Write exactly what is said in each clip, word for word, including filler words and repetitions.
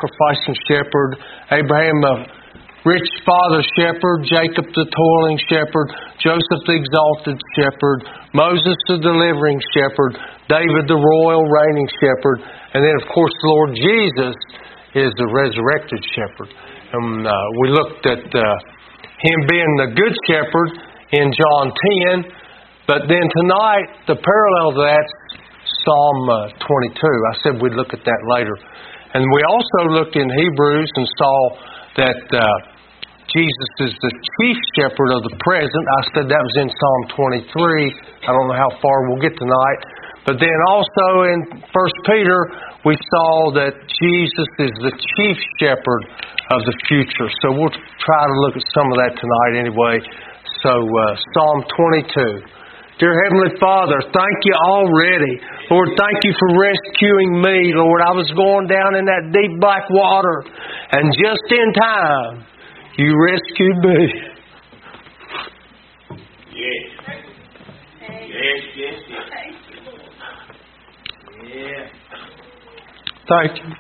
sacrificing shepherd, Abraham a rich father shepherd, Jacob the toiling shepherd, Joseph the exalted shepherd, Moses the delivering shepherd, David the royal reigning shepherd, and then of course the Lord Jesus is the resurrected shepherd. And uh, we looked at uh, Him being the good shepherd in John ten, but then tonight the parallel to that's Psalm uh, twenty-two. I said we'd look at that later. And we also looked in Hebrews and saw that uh, Jesus is the chief shepherd of the present. I said that was in Psalm twenty-three. I don't know how far we'll get tonight. But then also in First Peter, we saw that Jesus is the chief shepherd of the future. So we'll try to look at some of that tonight anyway. So uh, Psalm twenty-two. Dear Heavenly Father, thank you already. Lord, thank you for rescuing me. Lord, I was going down in that deep black water, and just in time, you rescued me. Yes. Yes, yes, yes. Yeah. Thank you.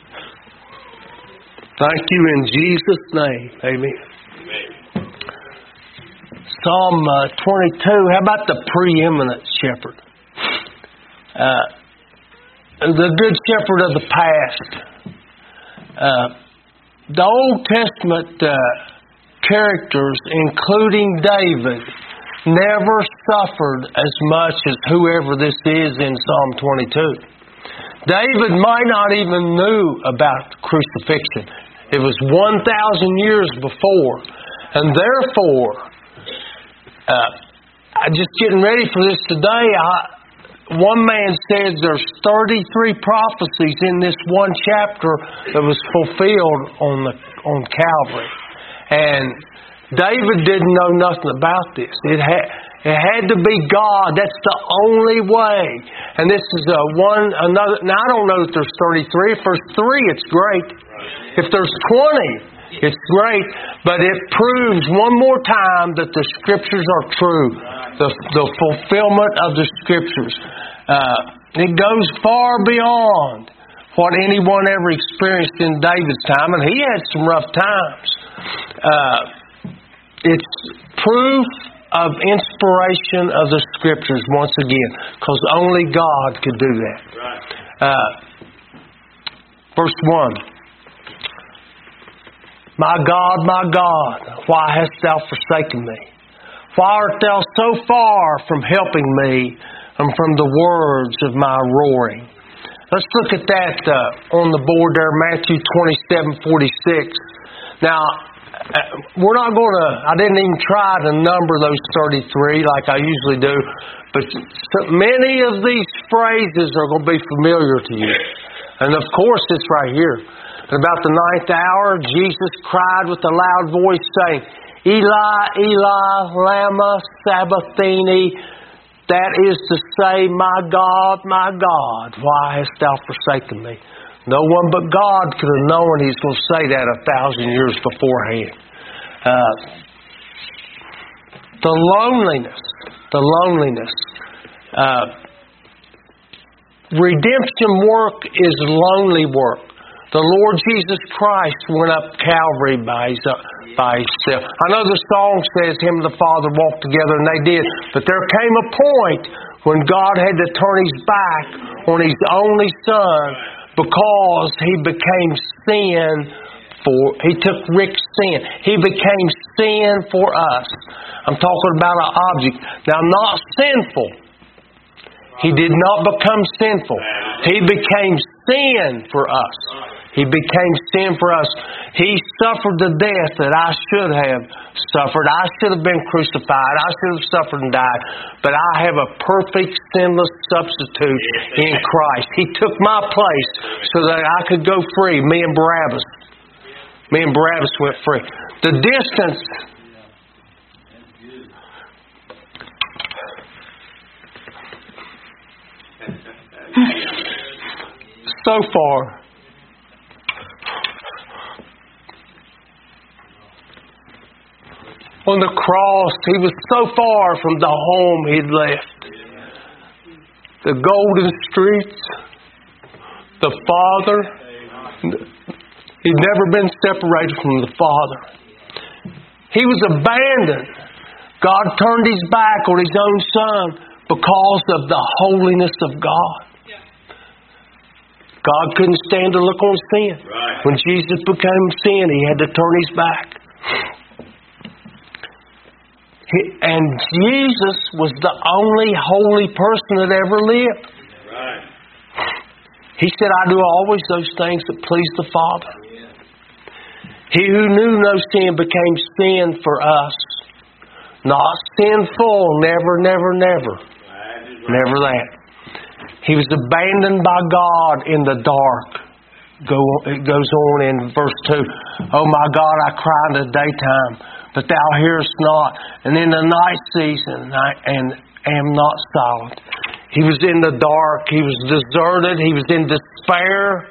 Thank you in Jesus' name. Amen. Amen. Psalm uh, twenty-two, how about the preeminent shepherd? Uh, the good shepherd of the past. Uh, the Old Testament uh, characters, including David, never suffered as much as whoever this is in Psalm twenty-two. David might not even knew about crucifixion. It was one thousand years before. And therefore, uh, I just getting ready for this today, I, one man says there's thirty-three prophecies in this one chapter that was fulfilled on the on Calvary. And David didn't know nothing about this. It had it had to be God. That's the only way. And this is a one another. Now I don't know if there's thirty-three. If there's three, it's great. If there's twenty, it's great. But it proves one more time that the Scriptures are true. The the fulfillment of the Scriptures. Uh, it goes far beyond what anyone ever experienced in David's time, and he had some rough times. Uh, it's proof of inspiration of the Scriptures once again, because only God could do that. Uh, verse one. My God, my God, why hast thou forsaken me? Why art thou so far from helping me and from the words of my roaring? Let's look at that uh, on the board there, Matthew twenty-seven forty-six. Now, we're not going to, I didn't even try to number those thirty-three like I usually do, but many of these phrases are going to be familiar to you. And of course, it's right here. At about the ninth hour, Jesus cried with a loud voice, saying, Eli, Eli, lama sabachthani. That is to say, my God, my God, why hast thou forsaken me? No one but God could have known He's going to say that a thousand years beforehand. Uh, the loneliness, the loneliness. Uh, redemption work is lonely work. The Lord Jesus Christ went up Calvary by his, uh, by himself. I know the song says Him and the Father walked together, and they did. But there came a point when God had to turn His back on His only Son because He became sin for, He took Rick's sin. He became sin for us. I'm talking about an object. Now, not sinful. He did not become sinful. He became sin for us. He became sin for us. He suffered the death that I should have suffered. I should have been crucified. I should have suffered and died. But I have a perfect, sinless substitute in Christ. He took my place so that I could go free. Me and Barabbas. Me and Barabbas went free. The distance... so far. On the cross, He was so far from the home He'd left. The golden streets, the Father, He'd never been separated from the Father. He was abandoned. God turned His back on His own Son because of the holiness of God. God couldn't stand to look on sin. Right. When Jesus became sin, He had to turn His back. He, and Jesus was the only holy person that ever lived. Right. He said, I do always those things that please the Father. Yeah. He who knew no sin became sin for us. Not sinful, never, never, never. Right. Never that. He was abandoned by God in the dark. Go, it goes on in verse two. Oh my God, I cry in the daytime, but thou hearest not. And in the night season, I and am not silent. He was in the dark. He was deserted. He was in despair.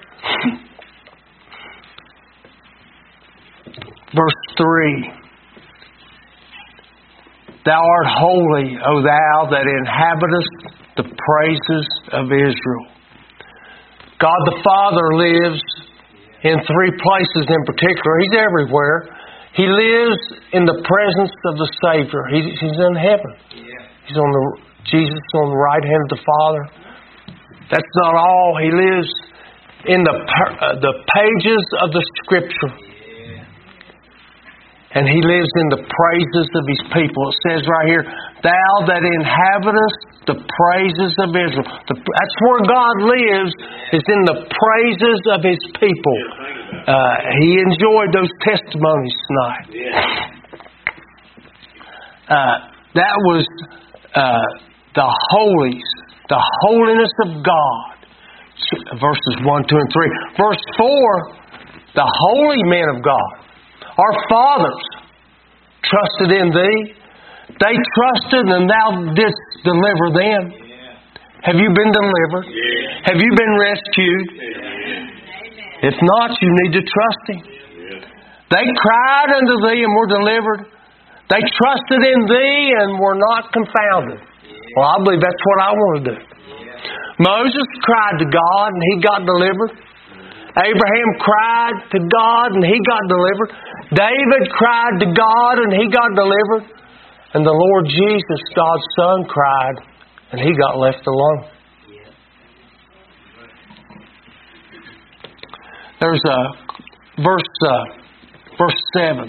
Verse three. Thou art holy, O thou that inhabitest the praises of Israel. God the Father lives in three places in particular. He's everywhere. He lives in the presence of the Savior. He's, he's in heaven. He's on the Jesus on the right hand of the Father. That's not all. He lives in the uh, the pages of the Scripture. And He lives in the praises of His people. It says right here, thou that inhabitest the praises of Israel. The, that's where God lives, is in the praises of His people. Uh, he enjoyed those testimonies tonight. Uh, that was uh, the holies, the holiness of God. Verses one, two, and three. Verse four, the holy men of God. Our fathers trusted in Thee. They trusted and Thou didst deliver them. Yeah. Have you been delivered? Yeah. Have you been rescued? Yeah. If not, you need to trust Him. Yeah. They cried unto Thee and were delivered. They trusted in Thee and were not confounded. Yeah. Well, I believe that's what I want to do. Yeah. Moses cried to God and he got delivered. Abraham cried to God and he got delivered. David cried to God and he got delivered. And the Lord Jesus, God's Son, cried and He got left alone. There's a verse, uh, verse seven.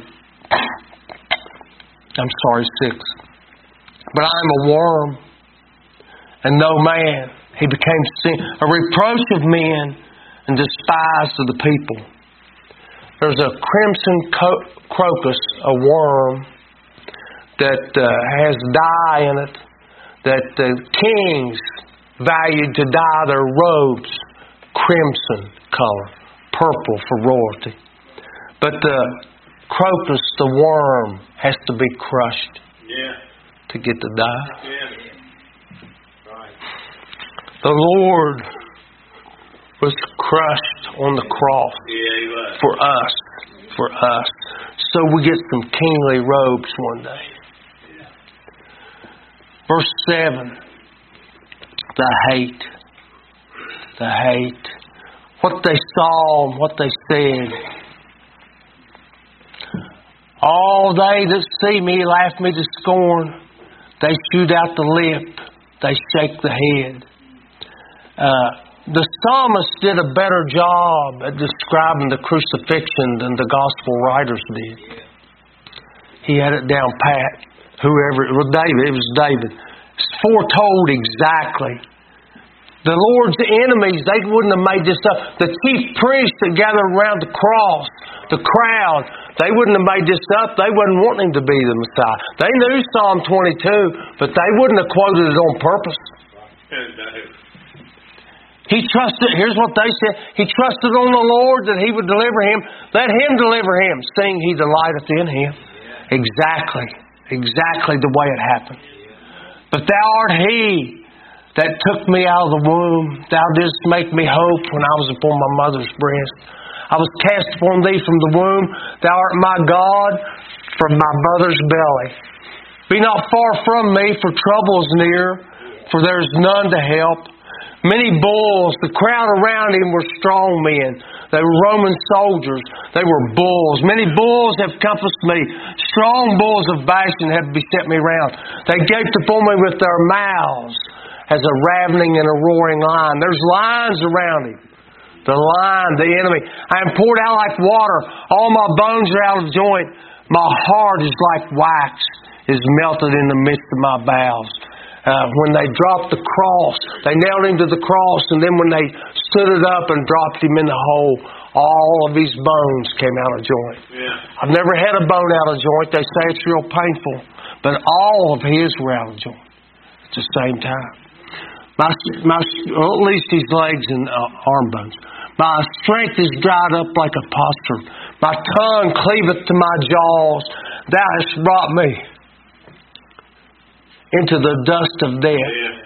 I'm sorry, six. But I am a worm and no man. He became sin, a reproach of men and despised of the people. There's a crimson co- crocus, a worm, that uh, has dye in it, that the kings valued to dye their robes crimson color, purple for royalty. But the crocus, the worm, has to be crushed yeah. to get the dye. Yeah. Right. The Lord was crushed on the cross yeah, for us, for us, so we get some kingly robes one day. Yeah. Verse seven, the hate, the hate, what they saw and what they said. All they that see me laugh me to scorn. They shoot out the lip, they shake the head. Uh, The psalmist did a better job at describing the crucifixion than the gospel writers did. He had it down pat. Whoever, well, David, it was David. It's foretold exactly. The Lord's enemies, they wouldn't have made this up. The chief priests that gathered around the cross, the crowd, they wouldn't have made this up. They wouldn't want Him to be the Messiah. They knew Psalm twenty-two, but they wouldn't have quoted it on purpose. He trusted, here's what they said, He trusted on the Lord that He would deliver him. Let Him deliver him, seeing He delighteth in Him. Yeah. Exactly. Exactly the way it happened. Yeah. But Thou art He that took me out of the womb. Thou didst make me hope when I was upon my mother's breast. I was cast upon Thee from the womb. Thou art my God from my mother's belly. Be not far from me, for trouble is near, for there is none to help. Many bulls, the crowd around Him were strong men. They were Roman soldiers. They were bulls. Many bulls have compassed me. Strong bulls of Bashan have beset me round. They gaped upon me with their mouths as a ravening and a roaring lion. There's lions around him. The lion, the enemy. I am poured out like water. All my bones are out of joint. My heart is like wax, is melted in the midst of my bowels. Uh, when they dropped the cross, they nailed him to the cross, and then when they stood it up and dropped him in the hole, all of his bones came out of joint. Yeah. I've never had a bone out of joint. They say it's real painful, but all of his were out of joint at the same time. My, my, well, at least his legs and uh, arm bones. My strength is dried up like a potsherd. My tongue cleaveth to my jaws. Thou hast brought me into the dust of death. Yeah.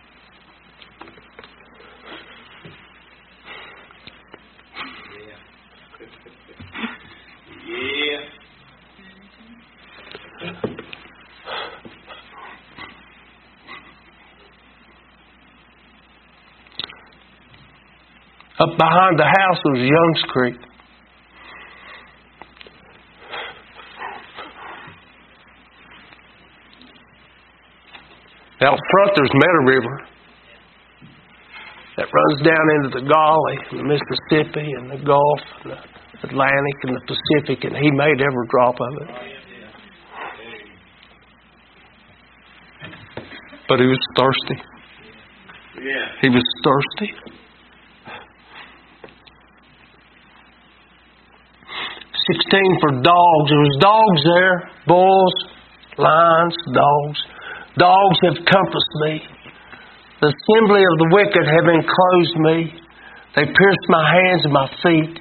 Up behind the house was Young's Creek. Out front there's Meadow River that runs down into the Gauley and the Mississippi and the Gulf and the Atlantic and the Pacific, and he made every drop of it. But he was thirsty. Yeah. He was thirsty. Sixteen for dogs. There was dogs there. Bulls, lions, dogs. Dogs have compassed me. The assembly of the wicked have enclosed me. They pierced my hands and my feet.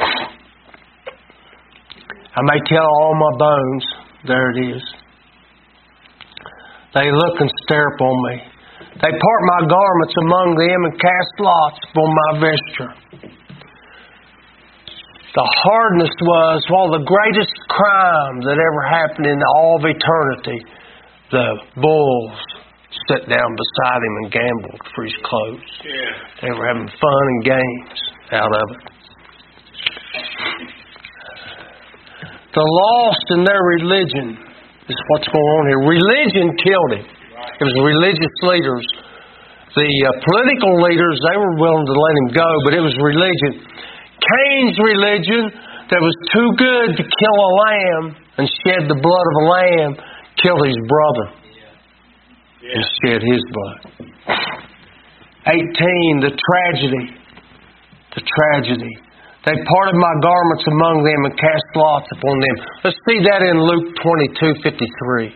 I may tell all my bones. There it is. They look and stare upon me. They part my garments among them and cast lots upon my vesture. The hardness was, while the greatest crime that ever happened in all of eternity, the bulls sat down beside him and gambled for his clothes. Yeah. They were having fun and games out of it. The lost in their religion is what's going on here. Religion killed him. It was religious leaders. The uh, political leaders, they were willing to let him go, but it was religion. Cain's religion that was too good to kill a lamb and shed the blood of a lamb killed his brother Yeah. and shed his blood. eighteen, the tragedy. The tragedy. They parted my garments among them and cast lots upon them. Let's see that in Luke twenty-two fifty-three.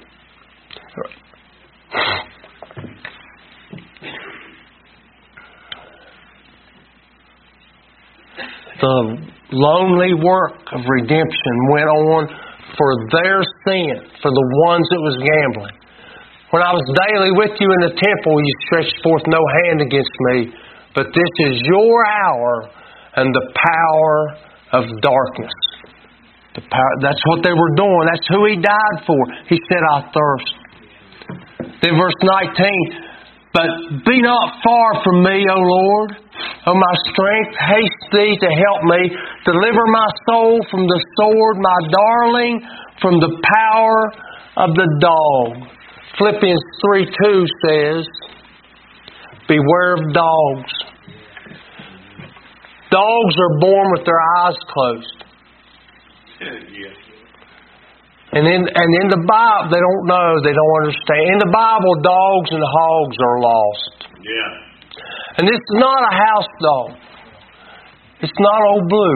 The lonely work of redemption went on for their sin, for the ones that was gambling. When I was daily with you in the temple, you stretched forth no hand against me, but this is your hour and the power of darkness. The power, that's what they were doing. That's who he died for. He said, I thirst. Then verse nineteen, but be not far from me, O Lord. O my strength, haste thee to help me. Deliver my soul from the sword, my darling, from the power of the dog. Philippians three two says, beware of dogs. Dogs are born with their eyes closed. Yeah. And in, and in the Bible, they don't know, they don't understand. In the Bible, dogs and hogs are lost. Yeah. And this is not a house dog. It's not old Blue.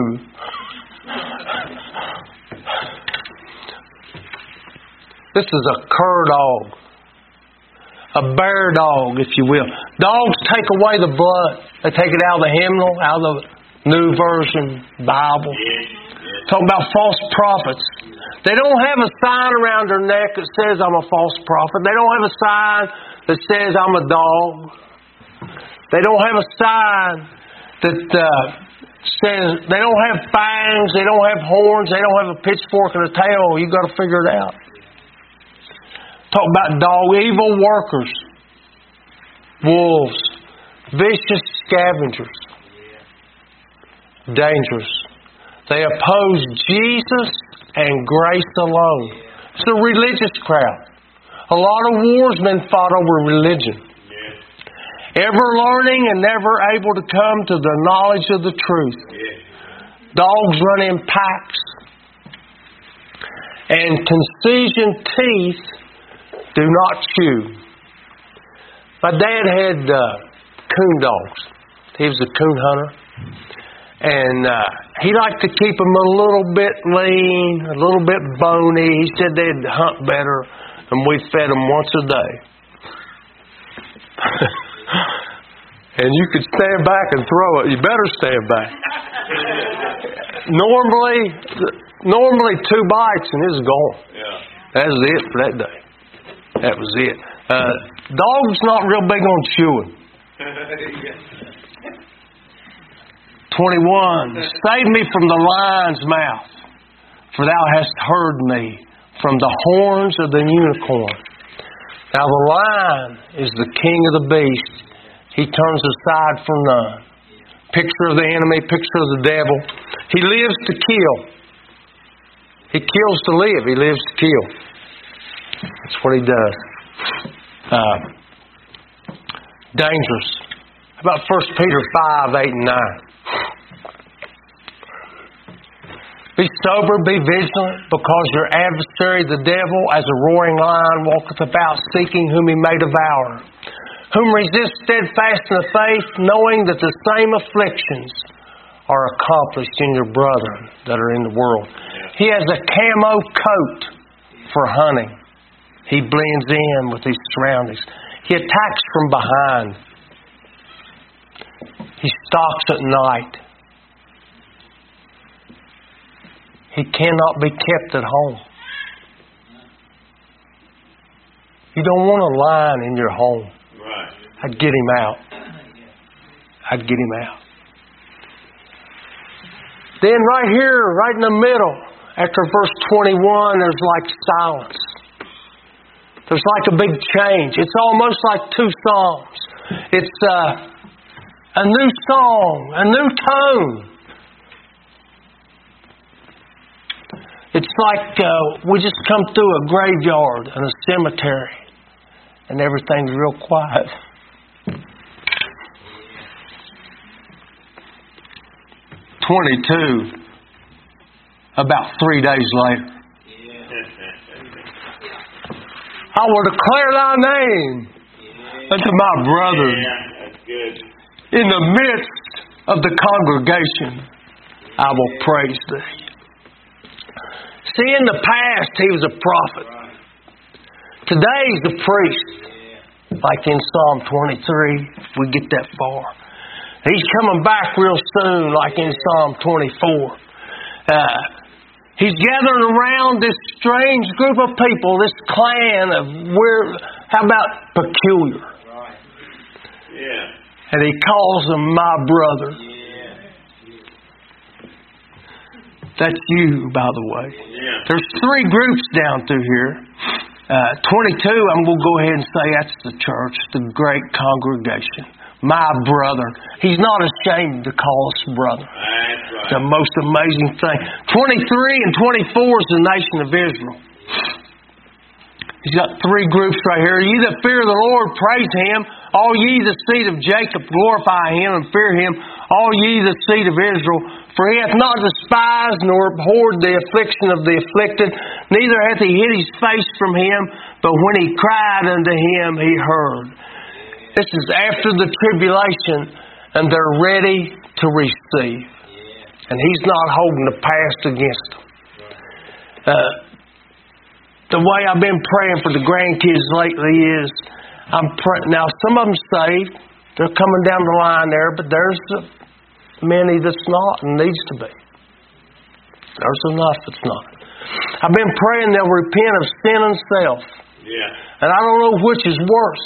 This is a cur dog. A bear dog, if you will. Dogs take away the blood. They take it out of the hymnal, out of the New Version Bible. Yeah. Talking about false prophets. They don't have a sign around their neck that says I'm a false prophet. They don't have a sign that says I'm a dog. They don't have a sign that uh, says, they don't have fangs, they don't have horns, they don't have a pitchfork and a tail. You've got to figure it out. Talk about dog, evil workers, wolves, vicious scavengers. dangerous. They oppose Jesus and grace alone. It's a religious crowd. A lot of wars been fought over religion. Ever learning and never able to come to the knowledge of the truth. Dogs run in packs. And concision teeth do not chew. My dad had uh, coon dogs. He was a coon hunter. And uh, he liked to keep them a little bit lean, a little bit bony. He said they'd hunt better, and we fed them once a day. And you could stand back and throw it. You better stand back. Normally, normally two bites and it's gone. Yeah. That was it for that day. That was it. Uh, dogs not real big on chewing. twenty-one. Save me from the lion's mouth, for thou hast heard me from the horns of the unicorn. Now the lion is the king of the beast. He turns aside for none. Picture of the enemy, picture of the devil. He lives to kill. He kills to live. He lives to kill. That's what he does. Uh, dangerous. How about First Peter five, eight, and nine? Be sober, be vigilant, because your adversary, the devil, as a roaring lion, walketh about, seeking whom he may devour. Whom resist steadfast in the faith, knowing that the same afflictions are accomplished in your brethren that are in the world. He has a camo coat for hunting. He blends in with his surroundings. He attacks from behind. He stalks at night. He cannot be kept at home. You don't want a lion in your home. Right. I'd get him out. I'd get him out. Then right here, right in the middle, after verse twenty-one, there's like silence. There's like a big change. It's almost like two songs. It's uh, a new song, a new tone. It's like uh, we just come through a graveyard and a cemetery, and everything's real quiet. twenty-two, about three days later. I will declare thy name unto my brethren. Yeah, that's good. In the midst of the congregation, I will praise thee. See, in the past, he was a prophet. Today, he's a priest. Like in Psalm twenty-three, if we get that far. He's coming back real soon, like in Psalm twenty-four. Uh, he's gathering around this strange group of people, this clan of, where, how about peculiar? Yeah. And he calls them my brother. That's you, by the way. Yeah. There's three groups down through here. Uh, twenty-two, I'm going to go ahead and say that's the church, the great congregation. My brother. He's not ashamed to call us brother. That's right. It's the most amazing thing. twenty-three and twenty-four is the nation of Israel. He's got three groups right here. Ye that fear the Lord, praise Him. All ye the seed of Jacob, glorify Him and fear Him. All ye the seed of Israel. For He hath not despised nor abhorred the affliction of the afflicted, neither hath He hid His face from him, but when he cried unto Him, He heard. This is after the tribulation, and they're ready to receive. And He's not holding the past against them. Uh, the way I've been praying for the grandkids lately is, I'm pray- now some of them saved. They're coming down the line there, but there's many that's not and needs to be. There's enough that's not. I've been praying they'll repent of sin and self. Yeah. And I don't know which is worse.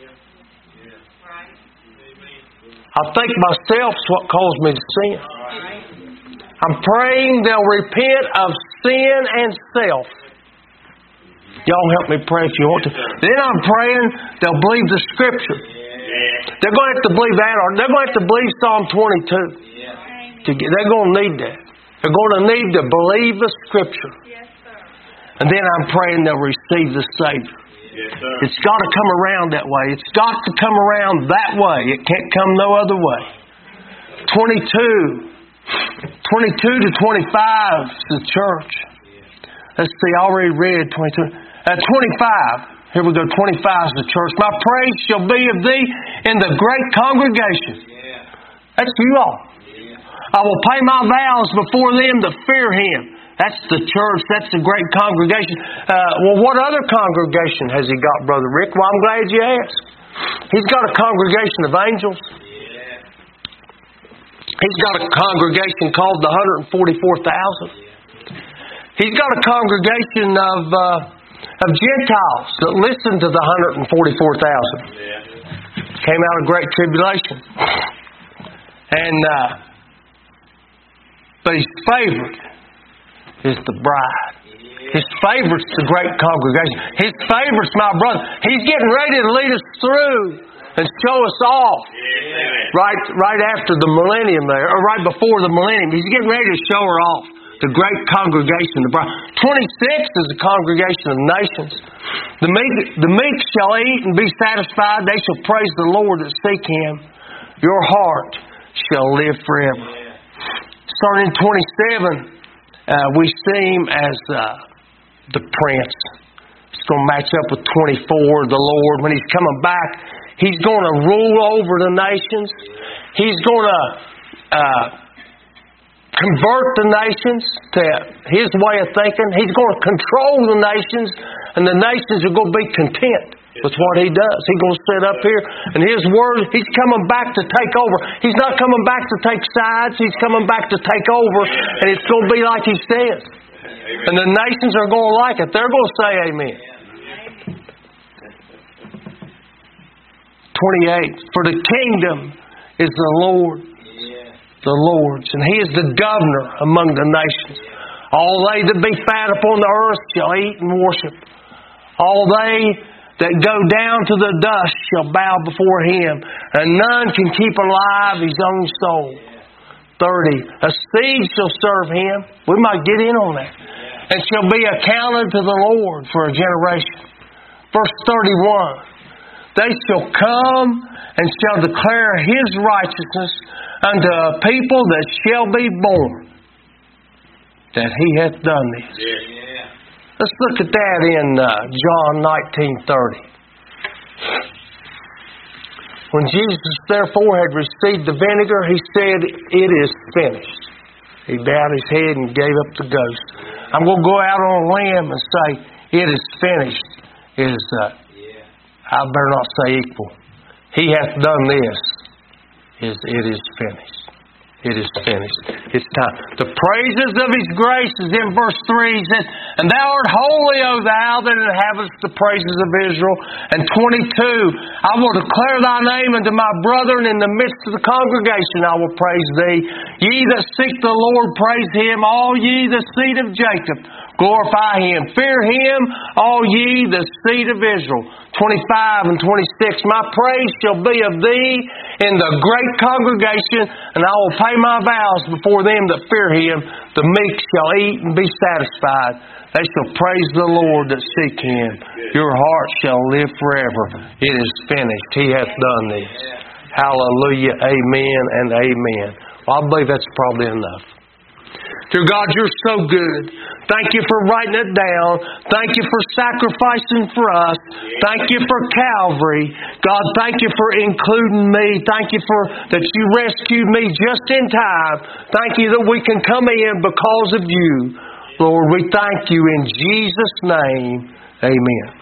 I think myself's what caused me to sin. I'm praying they'll repent of sin and self. Y'all help me pray if you want to. Then I'm praying they'll believe the Scripture. They're going to have to believe that, or they're going to have to believe Psalm twenty-two. To get, they're going to need that. They're going to need to believe the Scripture. Yes, sir. And then I'm praying they'll receive the Savior. Yes, sir. It's got to come around that way. It's got to come around that way. It can't come no other way. twenty-two. twenty-two to twenty-five is the church. Let's see, I already read twenty-two. Uh, twenty-five. Here we go. twenty-five is the church. My praise shall be of thee in the great congregation. That's you all. I will pay my vows before them that fear Him. That's the church. That's the great congregation. Uh, well, what other congregation has He got, Brother Rick? Well, I'm glad you asked. He's got a congregation of angels. He's got a congregation called the one hundred forty-four thousand. He's got a congregation of uh, of Gentiles that listen to the one hundred forty-four thousand. Came out of great tribulation. And uh, but His favorite is the bride. His favorite's the great congregation. His favorite's my brother. He's getting ready to lead us through and show us off. Right, right after the millennium there, or right before the millennium. He's getting ready to show her off. The great congregation, the bride. twenty-six is the congregation of nations. The meek, the meek shall eat and be satisfied. They shall praise the Lord that seek Him. Your heart shall live forever. Starting in twenty-seven, uh, we see Him as uh, the Prince. It's going to match up with twenty-four, the Lord. When He's coming back, He's going to rule over the nations. He's going to uh, convert the nations to His way of thinking. He's going to control the nations, and the nations are going to be content with what He does. He's going to sit up here, and His word, He's coming back to take over. He's not coming back to take sides. He's coming back to take over, and it's going to be like He says. And the nations are going to like it. They're going to say amen. twenty-eight. For the kingdom is the Lord, the Lord's, and He is the governor among the nations. All they that be fat upon the earth shall eat and worship. All they that go down to the dust shall bow before Him, and none can keep alive his own soul. thirty. A seed shall serve Him. We might get in on that. And shall be accounted to the Lord for a generation. Verse thirty-one. They shall come and shall declare His righteousness unto a people that shall be born, that He hath done this. Yeah. Let's look at that in uh, John nineteen thirty. When Jesus therefore had received the vinegar, He said, "It is finished." He bowed His head and gave up the ghost. I'm going to go out on a limb and say, "It is finished." Is uh, I better not say equal. He hath done this. Is it is finished. It is finished. It's time. The praises of His grace is in verse three. He says, "And thou art holy, O thou that inhabitest the praises of Israel." And twenty-two, "I will declare thy name unto my brethren in the midst of the congregation. I will praise thee. Ye that seek the Lord, praise Him. All ye the seed of Jacob, glorify Him. Fear Him, all ye the seed of Israel." twenty-five and twenty-six, "My praise shall be of thee in the great congregation, and I will pay my vows before them that fear Him. The meek shall eat and be satisfied. They shall praise the Lord that seek Him. Your heart shall live forever. It is finished. He hath done this." Hallelujah, amen, and amen. Well, I believe that's probably enough. Dear God, You're so good. Thank You for writing it down. Thank You for sacrificing for us. Thank You for Calvary. God, thank You for including me. Thank You for that You rescued me just in time. Thank You that we can come in because of You. Lord, we thank You in Jesus' name. Amen.